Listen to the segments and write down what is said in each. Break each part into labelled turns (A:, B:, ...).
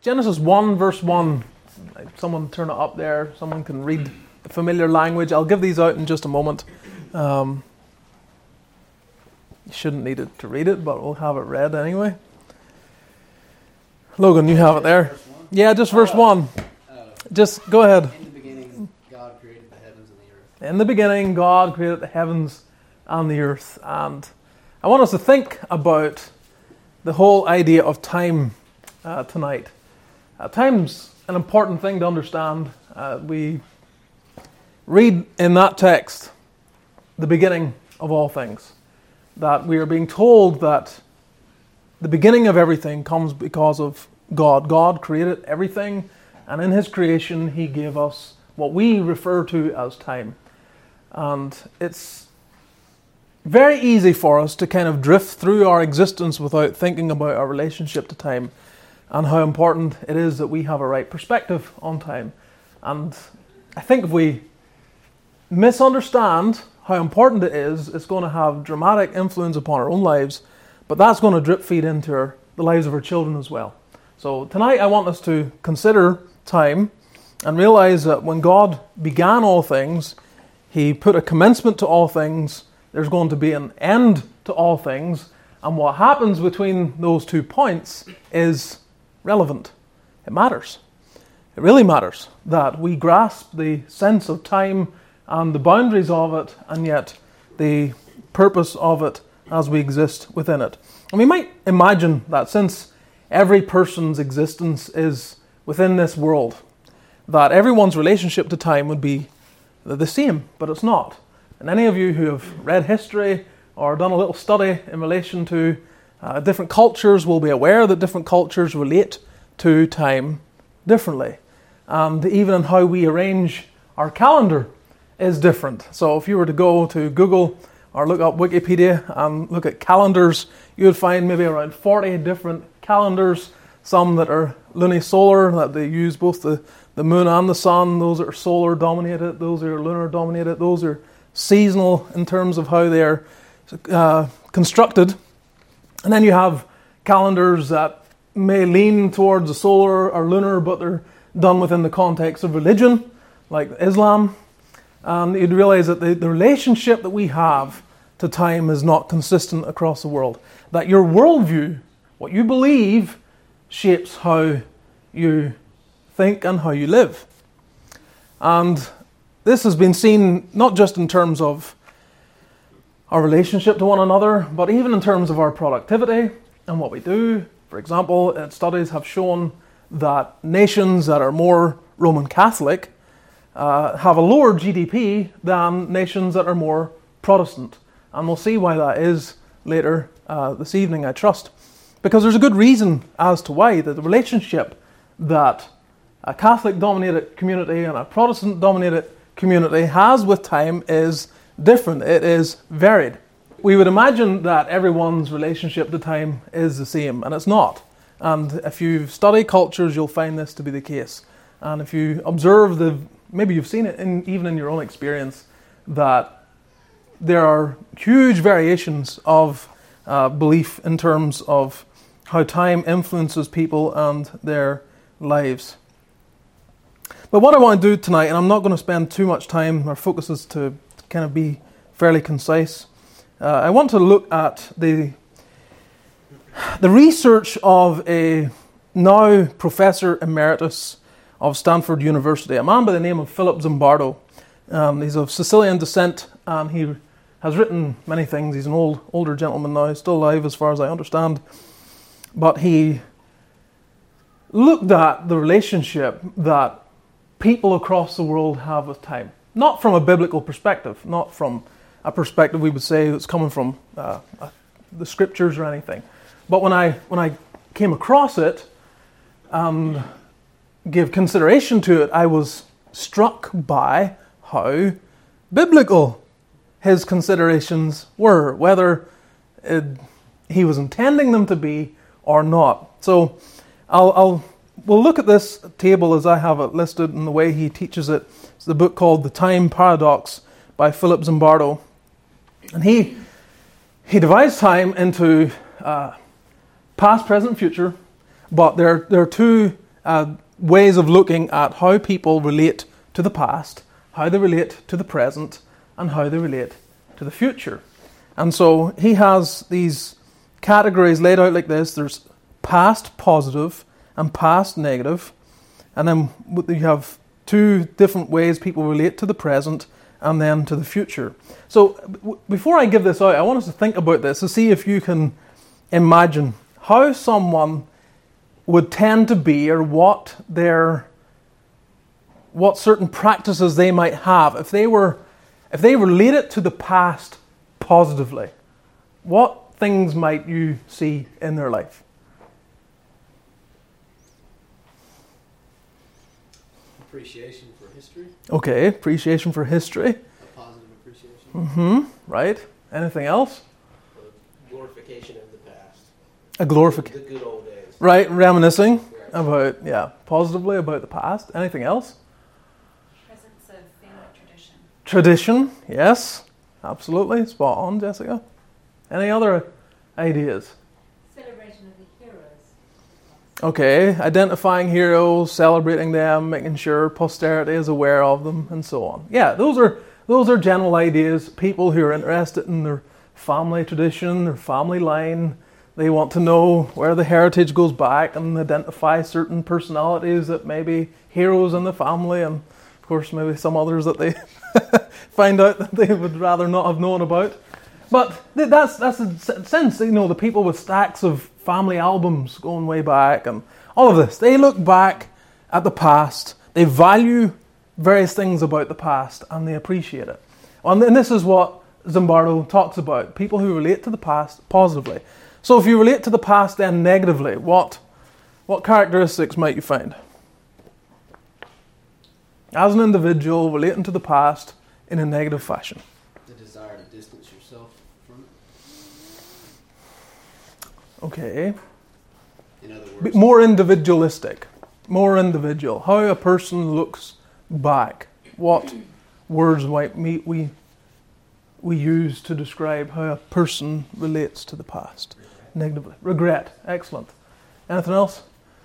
A: Genesis 1, verse 1. Someone turn it up there. Someone can read the familiar language. I'll give these out in just a moment. You shouldn't need it to read it, but we'll have it read anyway. Logan, you have it there. Yeah, just verse 1. Just go ahead.
B: In the beginning, God created the heavens and the earth.
A: In the beginning, God created the heavens and the earth. And I want us to think about the whole idea of time tonight. Time's an important thing to understand. We read in that text the beginning of all things. That we are being told that the beginning of everything comes because of God. God created everything, and in His creation He gave us what we refer to as time. And it's very easy for us to kind of drift through our existence without thinking about our relationship to time and how important it is that we have a right perspective on time. And I think if we misunderstand how important it is, it's going to have dramatic influence upon our own lives, but that's going to drip feed into the lives of our children as well. So tonight I want us to consider time and realize that when God began all things, He put a commencement to all things. There's going to be an end to all things. And what happens between those 2 points is relevant. It matters. It really matters that we grasp the sense of time and the boundaries of it, and yet the purpose of it as we exist within it. And we might imagine that since every person's existence is within this world, that everyone's relationship to time would be the same, but it's not. And any of you who have read history or done a little study in relation to different cultures will be aware that different cultures relate to time differently. And even in how we arrange our calendar is different. So if you were to go to Google or look up Wikipedia and look at calendars, you would find maybe around 40 different calendars, some that are lunisolar, that they use both the moon and the sun. Those are solar dominated, those are lunar dominated, those are seasonal in terms of how they're constructed. And then you have calendars that may lean towards the solar or lunar, but they're done within the context of religion, like Islam. And you'd realize that the relationship that we have to time is not consistent across the world. That your worldview, what you believe, shapes how you think and how you live. And this has been seen not just in terms of our relationship to one another, but even in terms of our productivity and what we do. For example, studies have shown that nations that are more Roman Catholic have a lower GDP than nations that are more Protestant. And we'll see why that is later this evening, I trust. Because there's a good reason as to why, that the relationship that a Catholic-dominated community and a Protestant-dominated community has with time is different. It is varied. We would imagine that everyone's relationship to time is the same, and it's not. And if you study cultures, you'll find this to be the case. And if you observe maybe you've seen it even in your own experience, that there are huge variations of belief in terms of how time influences people and their lives. But what I want to do tonight, and I'm not going to spend too much time, our focus is to kind of be fairly concise. I want to look at the research of a now Professor Emeritus of Stanford University, a man by the name of Philip Zimbardo. He's of Sicilian descent, and he has written many things. He's an older gentleman now, still alive as far as I understand. But he looked at the relationship that people across the world have with time. Not from a biblical perspective, not from a perspective we would say that's coming from the scriptures or anything. But when I came across it and gave consideration to it, I was struck by how biblical his considerations were, whether he was intending them to be or not. So we'll look at this table as I have it listed and the way he teaches it. It's the book called The Time Paradox by Philip Zimbardo. And he divides time into past, present, future, but there are two ways of looking at how people relate to the past, how they relate to the present, and how they relate to the future. And so he has these categories laid out like this. There's past positive and past negative. And then you have two different ways people relate to the present and then to the future. So before I give this out, I want us to think about this to see if you can imagine how someone would tend to be, or what certain practices they might have if they related to the past positively. What things might you see in their life?
B: Appreciation for history.
A: Okay, appreciation for history.
B: A positive appreciation.
A: Right. Anything else?
B: A glorification of the past.
A: A glorification.
B: The good old days.
A: Right, reminiscing about, positively about the past. Anything else?
C: Presence of family tradition.
A: Tradition, yes. Absolutely. Spot on, Jessica. Any other ideas?
C: Celebration of the heroes.
A: Okay, identifying heroes, celebrating them, making sure posterity is aware of them, and so on. Yeah, those are general ideas. People who are interested in their family tradition, their family line. They want to know where the heritage goes back and identify certain personalities that may be heroes in the family, and of course maybe some others that they find out that they would rather not have known about. But that's the sense, the people with stacks of family albums going way back and all of this. They look back at the past, they value various things about the past, and they appreciate it. And this is what Zimbardo talks about, people who relate to the past positively. So if you relate to the past then negatively, what characteristics might you find? As an individual relating to the past in a negative fashion.
B: The desire to distance yourself from it.
A: Okay.
B: In other words,
A: More individualistic. More individual. How a person looks back. What words might we use to describe how a person relates to the past? Negatively. Regret. Excellent. Anything else?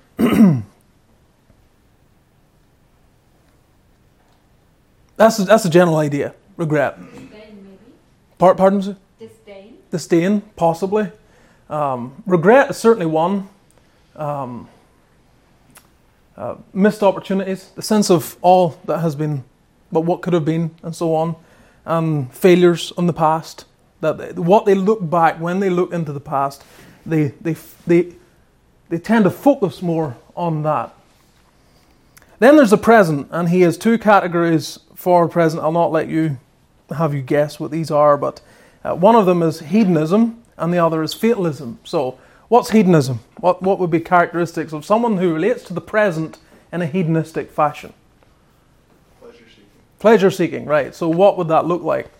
A: That's a general idea. Regret.
C: Disdain, maybe.
A: Pardon, sir?
C: Disdain.
A: Disdain, possibly. Regret is certainly one. Missed opportunities, the sense of all that has been, but what could have been, and so on. Failures in the past. That what they look back, when they look into the past, they tend to focus more on that. Then there's the present, and he has two categories for present. I'll not let you have you guess what these are, but one of them is hedonism, and the other is fatalism. So, what's hedonism? What would be characteristics of someone who relates to the present in a hedonistic fashion?
D: Pleasure seeking.
A: Pleasure seeking, right. So what would that look like?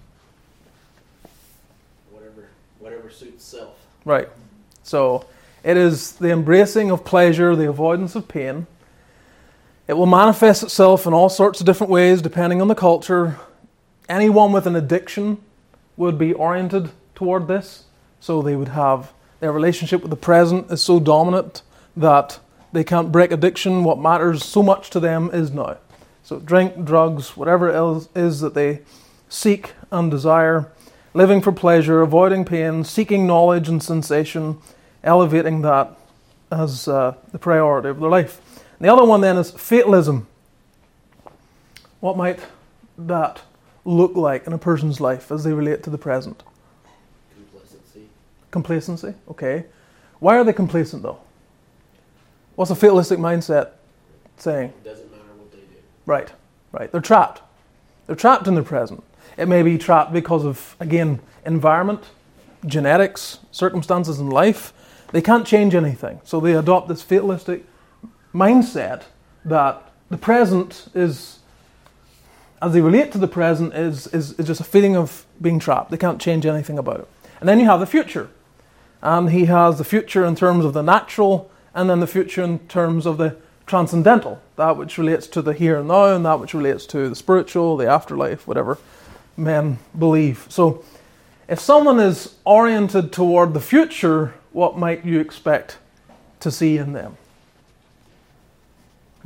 B: whatever suits self.
A: Right. So it is the embracing of pleasure, the avoidance of pain. It will manifest itself in all sorts of different ways depending on the culture. Anyone with an addiction would be oriented toward this. So they would have their relationship with the present is so dominant that they can't break addiction. What matters so much to them is now. So drink, drugs, whatever it is that they seek and desire, living for pleasure, avoiding pain, seeking knowledge and sensation, elevating that as the priority of their life. And the other one then is fatalism. What might that look like in a person's life as they relate to the present? Complacency, okay. Why are they complacent though? What's a fatalistic mindset saying?
B: It doesn't matter what they do.
A: Right. They're trapped. They're trapped in the present. It may be trapped because of, again, environment, genetics, circumstances in life. They can't change anything. So they adopt this fatalistic mindset that the present is, as they relate to the present, is just a feeling of being trapped. They can't change anything about it. And then you have the future. And he has the future in terms of the natural, and then the future in terms of the transcendental, that which relates to the here and now, and that which relates to the spiritual, the afterlife, whatever men believe. So if someone is oriented toward the future, what might you expect to see in them?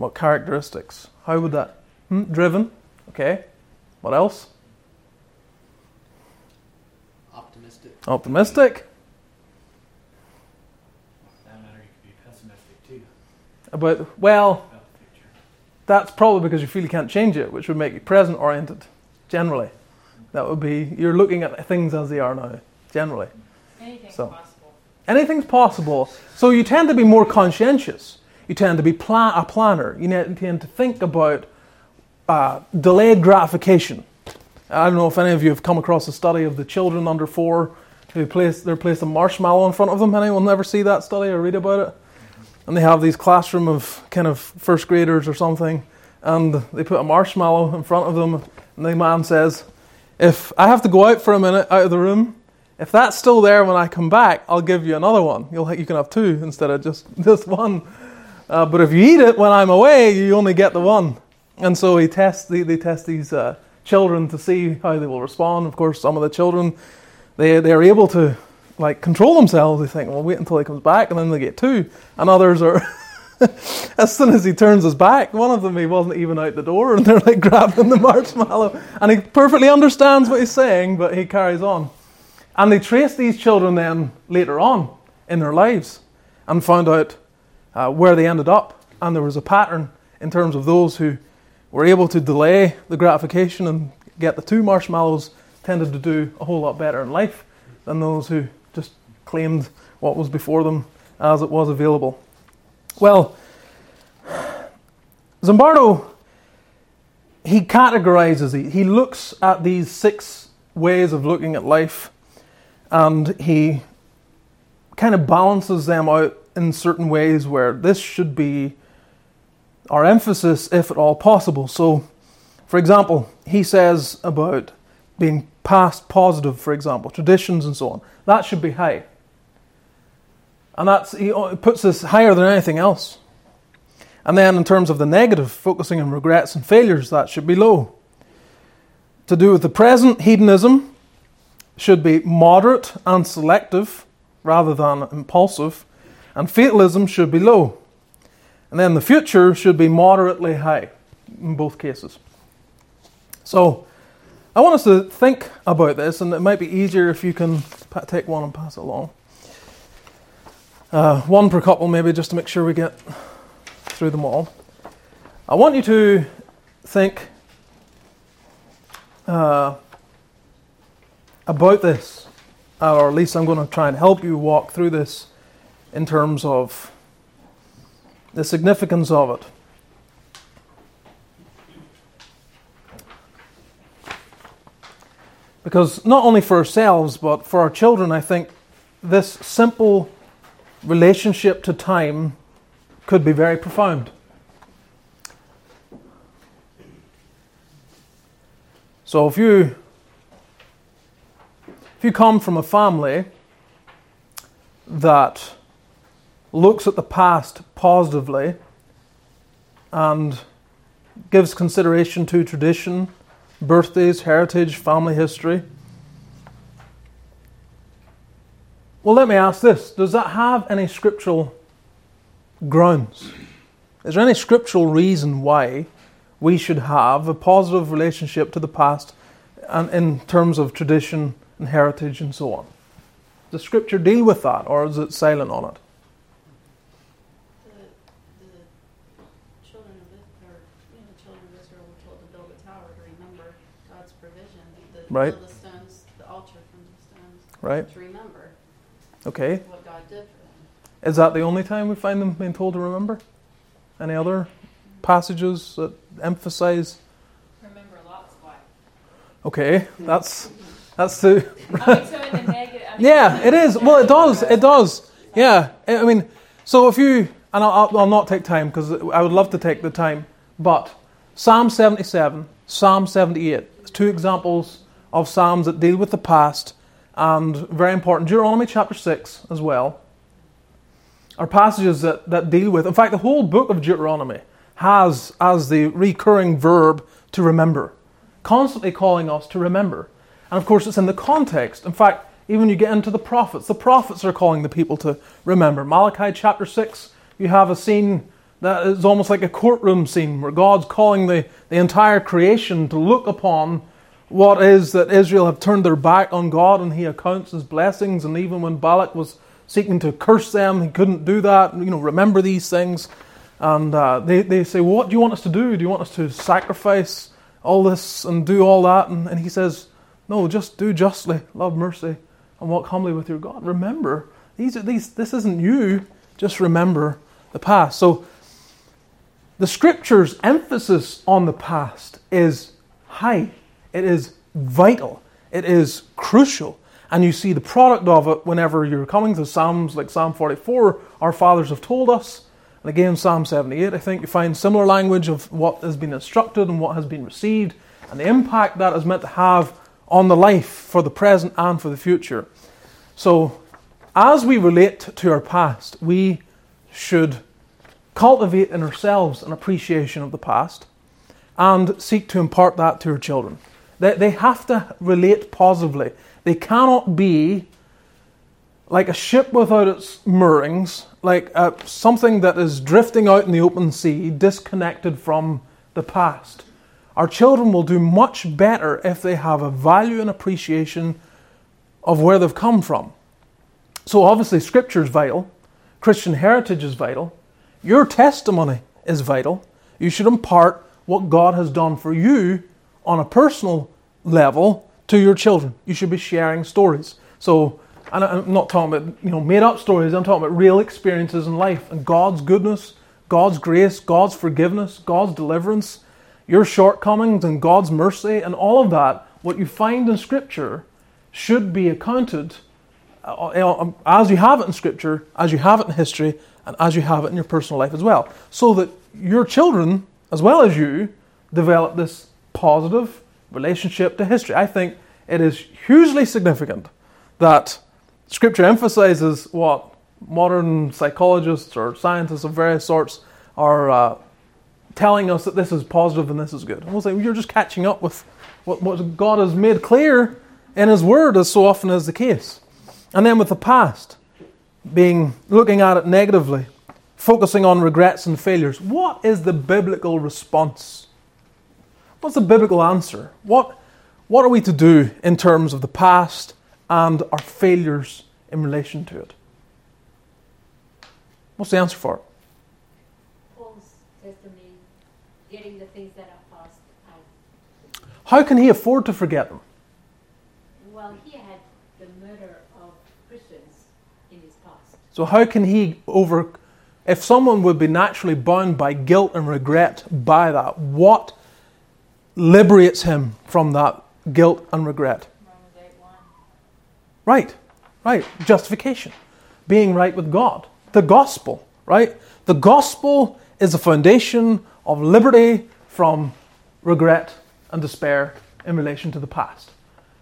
A: What characteristics? How would that? Driven. Okay. What else?
B: Optimistic.
A: Optimistic.
E: For that matter, you could be pessimistic too
A: Well,
E: about the future.
A: that's probably because you feel you can't change it, which would make you present-oriented, generally. That would be, you're looking at things as they are now, generally.
C: Anything's
A: So.
C: possible.
A: Anything's possible. So you tend to be more conscientious. You tend to be a planner. You tend to think about delayed gratification. I don't know if any of you have come across a study of the children under 4 who they're placed a marshmallow in front of them. Anyone ever see that study or read about it? And they have these classroom of kind of first graders or something, and they put a marshmallow in front of them, and the man says, if I have to go out for a minute out of the room, if that's still there when I come back, I'll give you another one. You can have 2 instead of just one. But if you eat it when I'm away, you only get the one. And so they test these children to see how they will respond. Of course, some of the children, they're able to control themselves. They think, well, wait until he comes back, and then they get 2. And others are, as soon as he turns his back, one of them, he wasn't even out the door, and they're grabbing the marshmallow. And he perfectly understands what he's saying, but he carries on. And they traced these children then later on in their lives and found out where they ended up. And there was a pattern in terms of those who were able to delay the gratification and get the 2 marshmallows tended to do a whole lot better in life than those who just claimed what was before them as it was available. Well, Zimbardo, he categorizes, he looks at these 6 ways of looking at life, and he kind of balances them out in certain ways where this should be our emphasis, if at all possible. So, for example, he says about being past positive, for example, traditions and so on. That should be high. And he puts this higher than anything else. And then in terms of the negative, focusing on regrets and failures, that should be low. To do with the present, hedonism should be moderate and selective rather than impulsive. And fatalism should be low. And then the future should be moderately high in both cases. So I want us to think about this, and it might be easier if you can take one and pass it along. One per couple maybe, just to make sure we get through them all. I want you to think about this, or at least I'm going to try and help you walk through this in terms of the significance of it. Because not only for ourselves, but for our children, I think this simple relationship to time could be very profound. So if you come from a family that looks at the past positively and gives consideration to tradition, birthdays, heritage, family history. Well, let me ask this. Does that have any scriptural grounds? Is there any scriptural reason why we should have a positive relationship to the past and in terms of tradition and heritage and so on? Does Scripture deal with that, or is it silent on it?
F: The children of Israel were told to build a tower to remember God's provision.
A: Right.
F: Build the stones, the altar from the stones.
A: Right.
F: To remember
A: Okay.
F: what God did for them.
A: Is that the only time we find them being told to remember? Any other passages that emphasize?
C: Remember Lot's wife.
A: Okay, that's the...
C: I mean, so in the negative.
A: Yeah, it is. Well, it does. Yeah, I mean, so if you... And I'll not take time because I would love to take the time. But Psalm 77, Psalm 78, 2 examples of Psalms that deal with the past, and very important, Deuteronomy chapter 6 as well, are passages that deal with... In fact, the whole book of Deuteronomy has as the recurring verb to remember, constantly calling us to remember. And of course, it's in the context. In fact, even when you get into the prophets are calling the people to remember. Malachi chapter 6, you have a scene That is almost like a courtroom scene where God's calling the entire creation to look upon what is that Israel have turned their back on God, and he accounts his blessings. And even when Balak was seeking to curse them, he couldn't do that. Remember these things. And they say, well, what do you want us to do? Do you want us to sacrifice all this and do all that? And he says, no, just do justly, love mercy, and walk humbly with your God. Remember, this isn't you. Just remember the past. So the Scripture's emphasis on the past is high. It is vital. It is crucial. And you see the product of it whenever you're coming to Psalms like Psalm 44, our fathers have told us. And again, Psalm 78, I think you find similar language of what has been instructed and what has been received, and the impact that is meant to have on the life for the present and for the future. So, as we relate to our past, we should cultivate in ourselves an appreciation of the past and seek to impart that to our children. They have to relate positively. They cannot be like a ship without its moorings, like something that is drifting out in the open sea, disconnected from the past. Our children will do much better if they have a value and appreciation of where they've come from. So obviously Scripture is vital. Christian heritage is vital. Your testimony is vital. You should impart what God has done for you on a personal level to your children. You should be sharing stories. So, and I'm not talking about made up stories. I'm talking about real experiences in life and God's goodness, God's grace, God's forgiveness, God's deliverance, your shortcomings and God's mercy, and all of that. What you find in Scripture should be accounted as you have it in Scripture, as you have it in history, and as you have it in your personal life as well, so that your children, as well as you, develop this positive relationship to history. I think it is hugely significant that Scripture emphasizes what modern psychologists or scientists of various sorts are telling us, that this is positive and this is good. And we'll say, you're just catching up with what God has made clear in His Word, as so often is the case. And then with the past, looking at it negatively, focusing on regrets and failures. What is the biblical response? What's the biblical answer? What are we to do in terms of the past and our failures in relation to it? What's the answer for it?
G: Paul's testimony, getting the things that are past out.
A: How can he afford to forget them?
G: Well, he had the murder of Christians in his past.
A: So how can he if someone would be naturally bound by guilt and regret by that, what liberates him from that guilt and regret?
C: Romans 8:1.
A: Right. Justification. Being right with God. The gospel, right? The gospel is the foundation of liberty from regret and despair in relation to the past.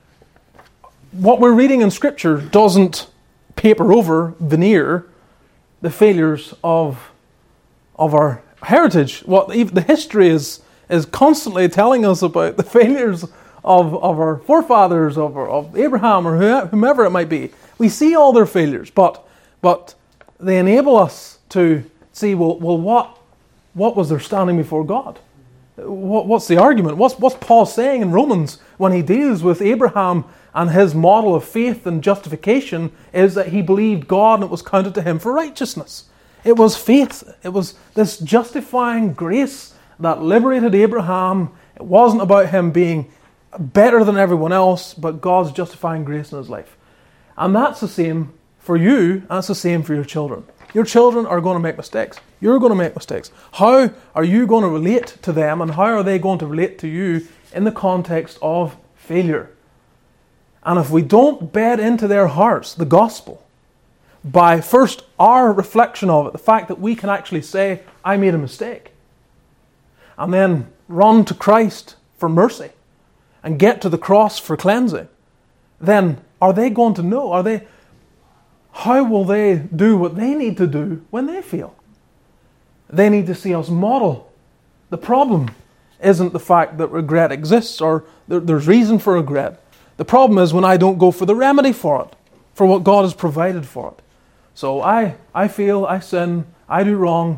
A: What we're reading in Scripture doesn't paper over, veneer the failures of our heritage. The history is constantly telling us about the failures of our forefathers, of Abraham or whomever it might be. We see all their failures, but they enable us to see, well, what was their standing before God? What's the argument? What's Paul saying in Romans when he deals with Abraham and his model of faith and justification is that he believed God and it was counted to him for righteousness. It was faith. It was this justifying grace that liberated Abraham. It wasn't about him being better than everyone else, but God's justifying grace in his life. And that's the same for you, and it's the same for your children. Your children are going to make mistakes. You're going to make mistakes. How are you going to relate to them, and how are they going to relate to you in the context of failure? And if we don't bed into their hearts the gospel, by first our reflection of it, the fact that we can actually say, I made a mistake, and then run to Christ for mercy, and get to the cross for cleansing, then are they going to know? How will they do what they need to do when they fail? They need to see us model. The problem isn't the fact that regret exists or there's reason for regret. The problem is when I don't go for the remedy for it, for what God has provided for it. So I fail, I sin, I do wrong,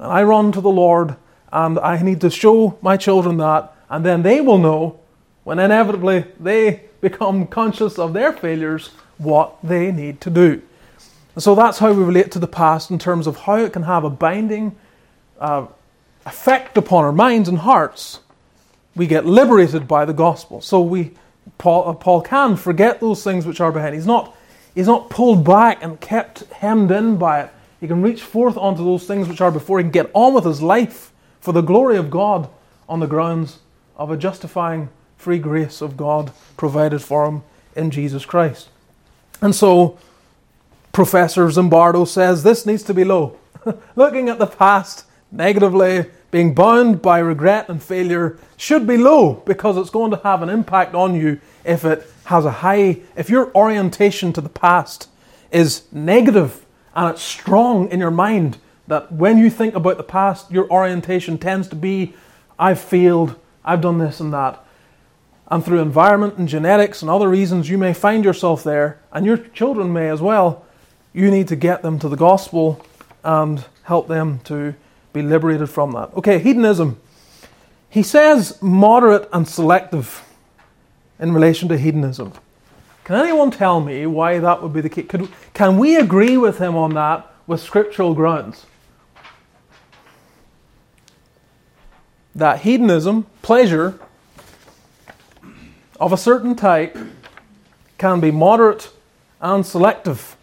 A: and I run to the Lord, and I need to show my children that, and then they will know, when inevitably they become conscious of their failures, what they need to do. And so that's how we relate to the past in terms of how it can have a binding effect upon our minds and hearts. We get liberated by the gospel. So Paul can forget those things which are behind. He's not pulled back and kept hemmed in by it. He can reach forth onto those things which are before. He can get on with his life for the glory of God on the grounds of a justifying free grace of God provided for him in Jesus Christ. And so Professor Zimbardo says this needs to be low. Looking at the past negatively, being bound by regret and failure should be low, because it's going to have an impact on you if your orientation to the past is negative and it's strong in your mind, that when you think about the past, your orientation tends to be, I've failed, I've done this and that. And through environment and genetics and other reasons, you may find yourself there, and your children may as well. You need to get them to the gospel and help them to be liberated from that. Okay, hedonism. He says moderate and selective in relation to hedonism. Can anyone tell me why that would be the case? Can we agree with him on that with scriptural grounds? That hedonism, pleasure of a certain type, can be moderate and selective.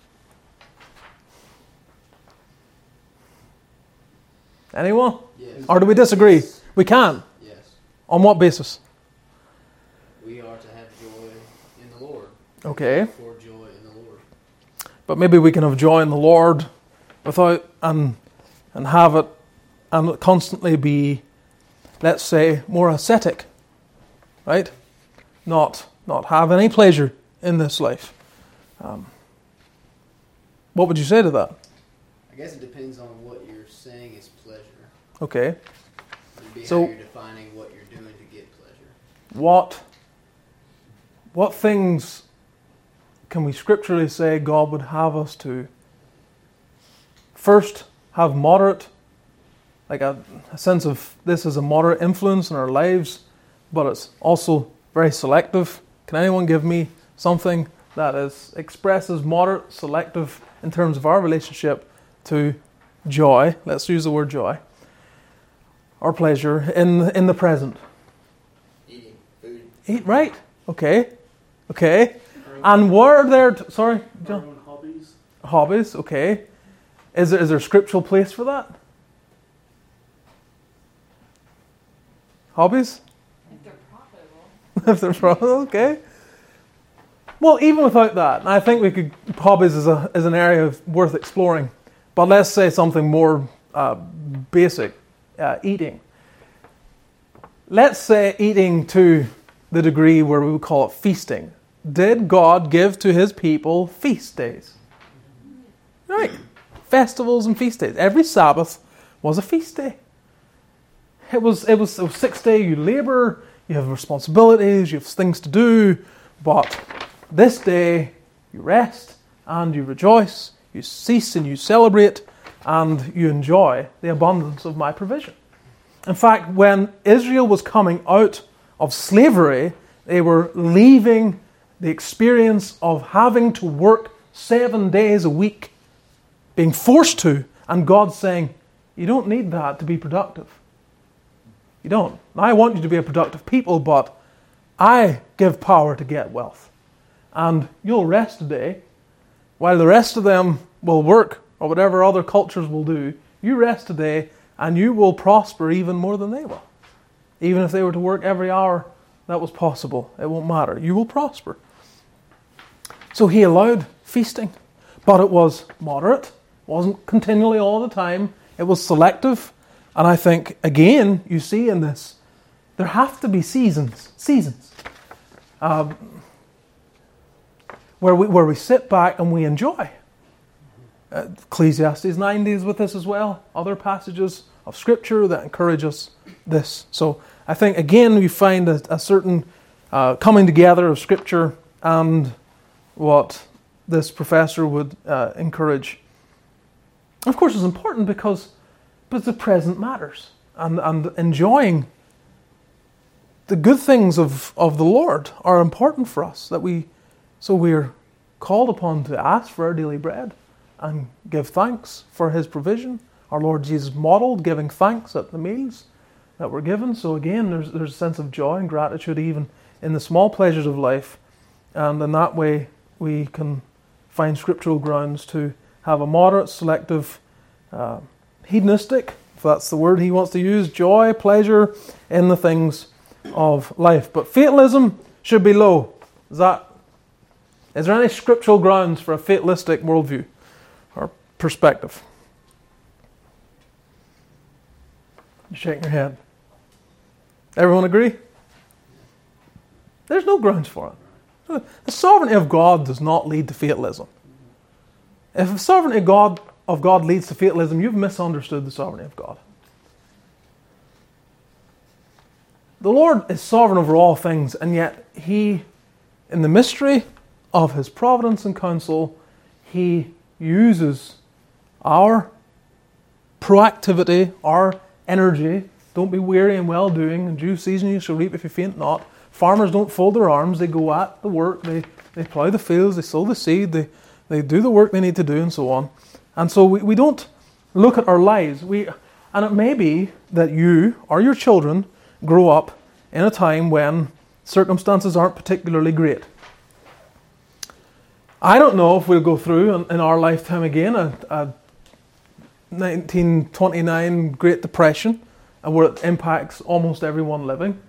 A: Anyone?
B: Yes.
A: Or do we disagree?
B: Yes.
A: We can.
B: Yes.
A: On what basis?
B: We are to have joy in the Lord.
A: Okay.
B: For joy in the Lord.
A: But maybe we can have joy in the Lord without and have it and constantly be, let's say, more ascetic, right? Not have any pleasure in this life. What would you say to that?
B: I guess it depends on what you're saying is pleasure.
A: Okay.
B: It'd be
A: So-
B: how you're defining what you're doing to get pleasure.
A: What things can we scripturally say God would have us to first have moderate, like a sense of this is a moderate influence in our lives, but it's also very selective? Can anyone give me something that expresses moderate, selective in terms of our relationship to joy? Let's use the word joy. Or pleasure in the present.
B: Eating food.
A: Eat right. Okay. And were there... sorry, John?
D: Our own hobbies.
A: Hobbies, okay. Is there a scriptural place for that? Hobbies?
C: If they're profitable.
A: If they're profitable, okay. Well, even without that, I think hobbies is an area worth exploring. But let's say something more basic, eating. Let's say eating to the degree where we would call it feasting. Did God give to his people feast days? Right. Festivals and feast days. Every Sabbath was a feast day. It was 6 days. You labor, you have responsibilities, you have things to do, but this day you rest and you rejoice, you cease and you celebrate, and you enjoy the abundance of my provision. In fact, when Israel was coming out of slavery, they were leaving the experience of having to work 7 days a week, being forced to, and God saying, you don't need that to be productive. You don't. I want you to be a productive people, but I give power to get wealth. And you'll rest today, while the rest of them will work, or whatever other cultures will do. You rest today, and you will prosper even more than they will. Even if they were to work every hour that was possible, it won't matter. You will prosper. So he allowed feasting, but it was moderate. It wasn't continually all the time. It was selective. And I think, again, you see in this, there have to be seasons. Where we sit back and we enjoy. Ecclesiastes 9 deals with this as well. Other passages of Scripture that encourage us this. So I think, again, we find a certain coming together of Scripture and what this professor would encourage. Of course, it's important because but the present matters. And enjoying the good things of the Lord are important for us. So we're called upon to ask for our daily bread and give thanks for His provision. Our Lord Jesus modeled giving thanks at the meals that were given. So again, there's a sense of joy and gratitude even in the small pleasures of life. And in that way, we can find scriptural grounds to have a moderate, selective, hedonistic, if that's the word he wants to use, joy, pleasure in the things of life. But fatalism should be low. Is there any scriptural grounds for a fatalistic worldview or perspective? You're shaking your head. Everyone agree? There's no grounds for it. The sovereignty of God does not lead to fatalism. If the sovereignty of God leads to fatalism, you've misunderstood the sovereignty of God. The Lord is sovereign over all things, and yet He, in the mystery of His providence and counsel, He uses our proactivity, our energy. Don't be weary in well-doing. In due season you shall reap if you faint not. Farmers don't fold their arms. They go at the work. They plough the fields. They sow the seed. They do the work they need to do, and so on. And so we don't look at our lives. And it may be that you or your children grow up in a time when circumstances aren't particularly great. I don't know if we'll go through in our lifetime again a 1929 Great Depression, where it impacts almost everyone living.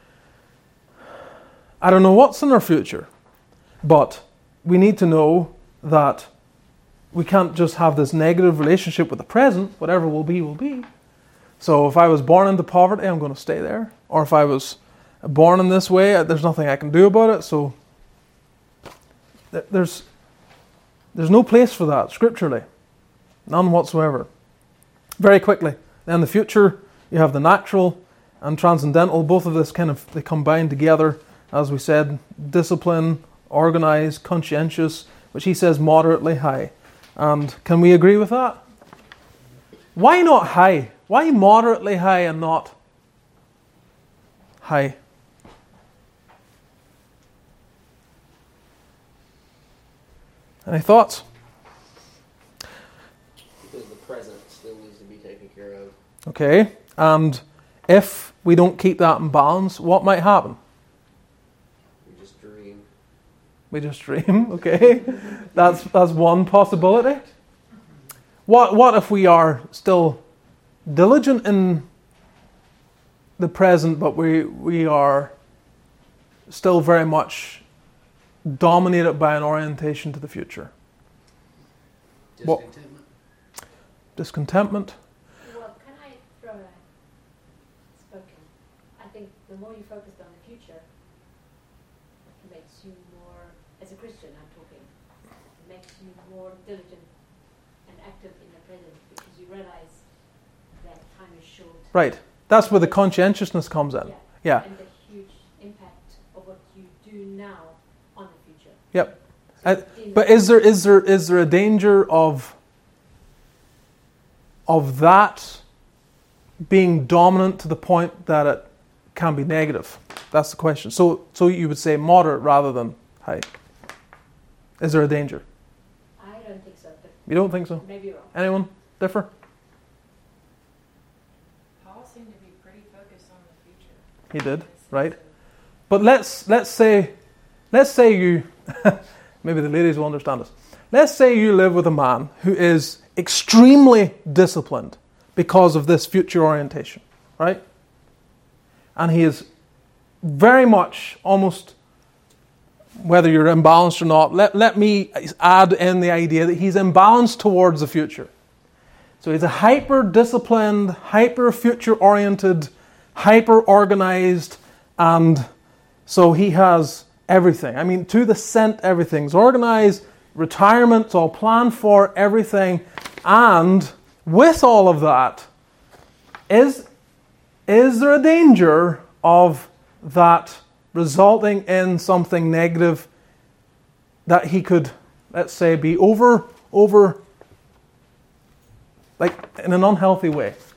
A: I don't know what's in our future, but we need to know that we can't just have this negative relationship with the present. Whatever will be, will be. So if I was born into poverty, I'm going to stay there. Or if I was born in this way, there's nothing I can do about it. So there's no place for that scripturally. None whatsoever. Very quickly, then the future, you have the natural and transcendental. Both of this they combine together. As we said, discipline, organized, conscientious, which he says moderately high. And can we agree with that? Why not high? Why moderately high and not high? Any thoughts?
B: Because the present still needs to be taken care of.
A: Okay, and if we don't keep that in balance, what might happen? We just dream, okay? That's one possibility. What if we are still diligent in the present, but we are still very much dominated by an orientation to the future?
B: Discontentment.
A: Discontentment.
G: Well, can I throw a spoken? I think the more you focus on the future, it makes you more, as a Christian I'm talking, it makes you more diligent and active in the present because you realize that time is short.
A: Right. That's where the conscientiousness comes in. Yeah.
G: And the huge impact of what you do now on the future.
A: Yep.
G: So
A: But is there a danger of that being dominant to the point that it can be negative? That's the question. So you would say moderate rather than high. Is there a danger?
G: I don't think so, but
A: You don't think so?
G: maybe wrong.
A: Anyone differ?
C: Paul seemed to be pretty focused on the future.
A: He did, right? But let's say you maybe the ladies will understand this. Let's say you live with a man who is extremely disciplined because of this future orientation, right? And he is very much almost, whether you're imbalanced or not, let me add in the idea that he's imbalanced towards the future. So he's a hyper-disciplined, hyper-future-oriented, hyper-organized, and so he has everything. I mean, to the cent, everything's organized, retirement's all planned for, everything. And with all of that, is there a danger of that resulting in something negative that he could, let's say, be over, like in an unhealthy way?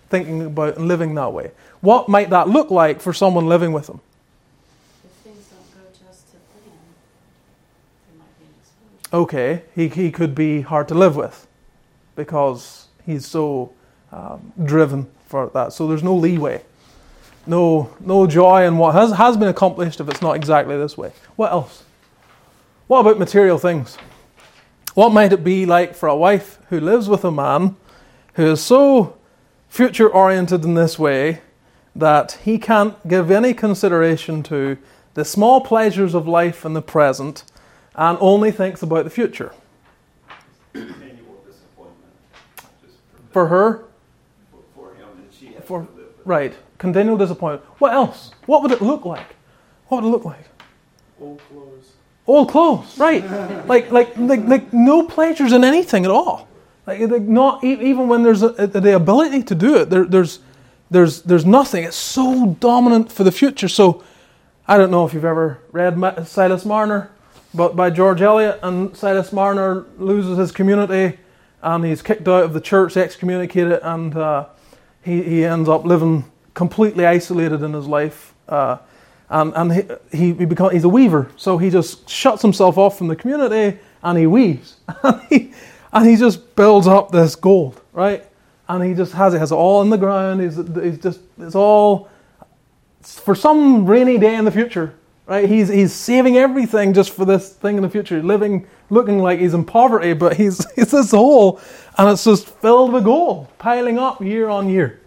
A: thinking about and living that way. What might that look like for someone living with him?
F: If things don't go just to plan, there might be an exposure.
A: Okay, he could be hard to live with because he's so driven for that. So there's no leeway, no joy in what has been accomplished if it's not exactly this way. What else? What about material things? What might it be like for a wife who lives with a man who is so future-oriented in this way that he can't give any consideration to the small pleasures of life in the present and only thinks about the future?
D: Continual disappointment. Just
A: For her?
D: for him, and she has
A: For,
D: to live with
A: right. Continual disappointment. What else? What would it look like? What would it look like?
D: old clothes.
A: Old clothes, right? like no pleasures in anything at all. Like not even when there's the ability to do it. There's nothing. It's so dominant for the future. So I don't know if you've ever read Silas Marner, but by George Eliot, and Silas Marner loses his community and he's kicked out of the church, excommunicated, and he ends up living completely isolated in his life. And he's a weaver, so he just shuts himself off from the community and he weaves. and he just builds up this gold, right? And he just has it all in the ground. It's all for some rainy day in the future, right? He's saving everything just for this thing in the future, looking like he's in poverty, but it's this hole, and it's just filled with gold, piling up year on year.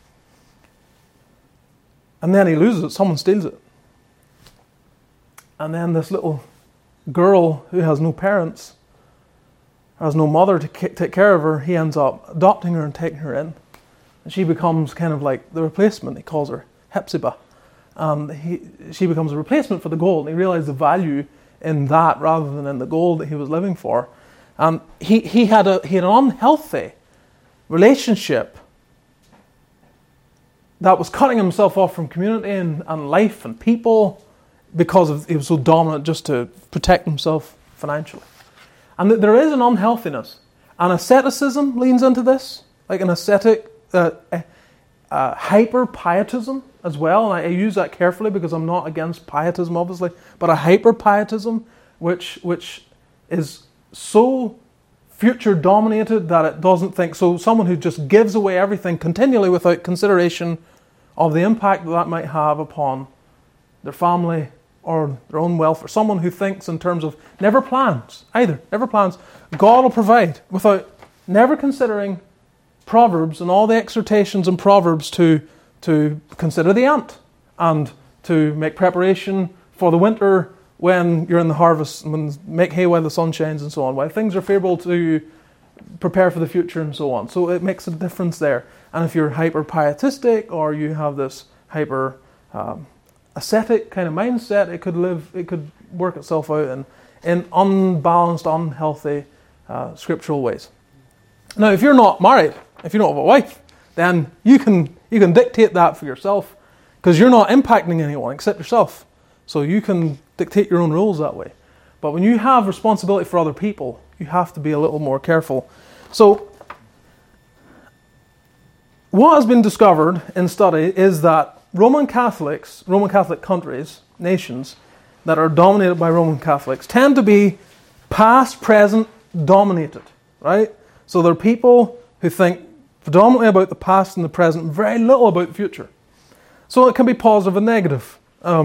A: And then he loses it. Someone steals it. And then this little girl who has no parents, has no mother to take care of her, he ends up adopting her and taking her in. And she becomes kind of like the replacement. He calls her Hepzibah. She becomes a replacement for the gold. And he realized the value in that rather than in the gold that he was living for. He had an unhealthy relationship that was cutting himself off from community and life and people because he was so dominant just to protect himself financially. And there is an unhealthiness. And asceticism leans into this, like an ascetic, hyper-pietism as well. And I use that carefully because I'm not against pietism, obviously, but a hyper-pietism which is so future-dominated that it doesn't think. So someone who just gives away everything continually without consideration of the impact that might have upon their family or their own welfare. Someone who thinks in terms of never plans either. Never plans. God will provide without never considering Proverbs and all the exhortations in Proverbs to consider the ant and to make preparation for the winter when you're in the harvest, and make hay while the sun shines and so on. While things are favourable to you, prepare for the future and so on. So it makes a difference there. And if you're hyper-pietistic or you have this hyper ascetic kind of mindset, it could work itself out in unbalanced, unhealthy scriptural ways. Now, if you're not married, if you don't have a wife, then you can dictate that for yourself because you're not impacting anyone except yourself. So you can dictate your own rules that way. But when you have responsibility for other people, you have to be a little more careful. So what has been discovered in study is that Roman Catholic countries, nations that are dominated by Roman Catholics tend to be past, present, dominated, right? So they're people who think predominantly about the past and the present, very little about the future. So it can be positive and negative.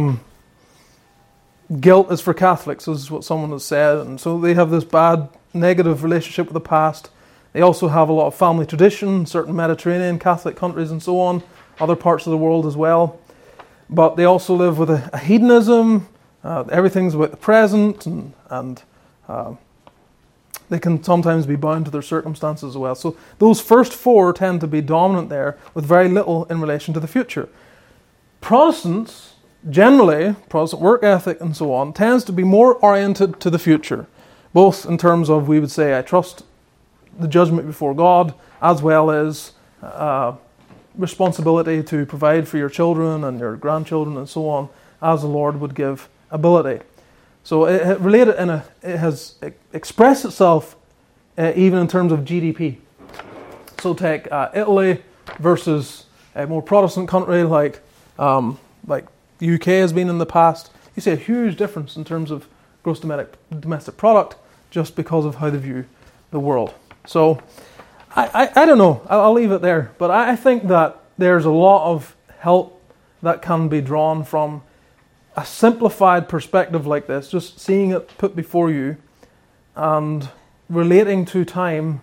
A: Guilt is for Catholics, this is what someone has said, and so they have this bad, negative relationship with the past. They also have a lot of family tradition, certain Mediterranean Catholic countries and so on, other parts of the world as well. But they also live with a hedonism, everything's about the present, and they can sometimes be bound to their circumstances as well. So those first four tend to be dominant there, with very little in relation to the future. Protestants, generally, Protestant work ethic and so on, tends to be more oriented to the future, both in terms of, we would say, I trust the judgment before God, as well as responsibility to provide for your children and your grandchildren and so on, as the Lord would give ability. So it has expressed itself even in terms of GDP. So take Italy versus a more Protestant country like the UK has been in the past, you see a huge difference in terms of gross domestic product just because of how they view the world. So I don't know. I'll leave it there. But I think that there's a lot of help that can be drawn from a simplified perspective like this, just seeing it put before you and relating to time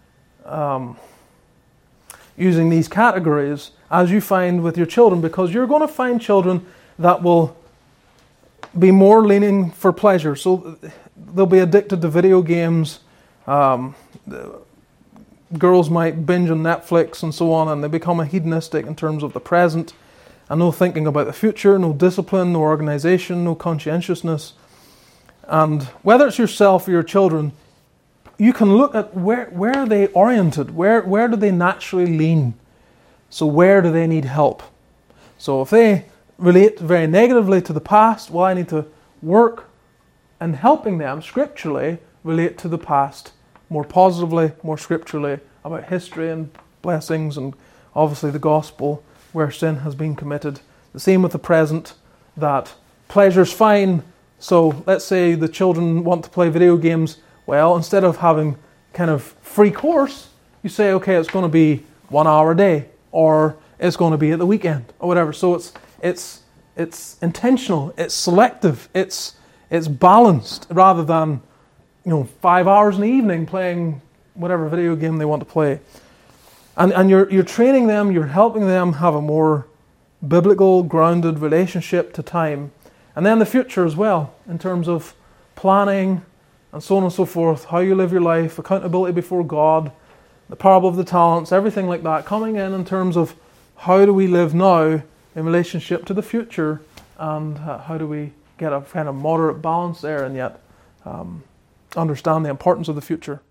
A: using these categories as you find with your children, because you're going to find children that will be more leaning for pleasure. So they'll be addicted to video games. Girls might binge on Netflix and so on, and they become hedonistic in terms of the present, and no thinking about the future, no discipline, no organization, no conscientiousness. And whether it's yourself or your children, you can look at where are they oriented, where do they naturally lean, so where do they need help. So if they relate very negatively to the past, well, I need to work and helping them scripturally relate to the past more positively, more scripturally, about history and blessings and obviously the gospel where sin has been committed. The same with the present, that pleasure's fine. So let's say the children want to play video games. Well, instead of having kind of free course, you say, okay, it's going to be 1 hour a day, or it's going to be at the weekend, or whatever. So it's intentional, it's selective, it's balanced, rather than 5 hours in the evening playing whatever video game they want to play. And you're training them, you're helping them have a more biblical, grounded relationship to time. And then the future as well, in terms of planning and so on and so forth, how you live your life, accountability before God, the parable of the talents, everything like that, coming in terms of how do we live now in relationship to the future, and how do we get a kind of moderate balance there and yet understand the importance of the future.